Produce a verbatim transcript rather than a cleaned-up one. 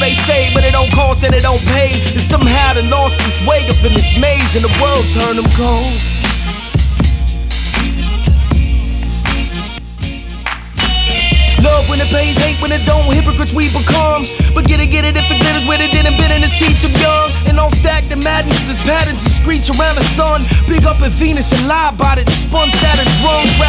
they say, but it don't cost and it don't pay. And somehow they lost its way up in this maze, and the world turned them cold. Love when it pays, hate when it don't. Hypocrites we become. But get it, get it if it glitters with it. Didn't been in his teeth too young. And all stacked the madness is patterns and screech around the sun. Big up at Venus and lie about it. Spun Saturn drums.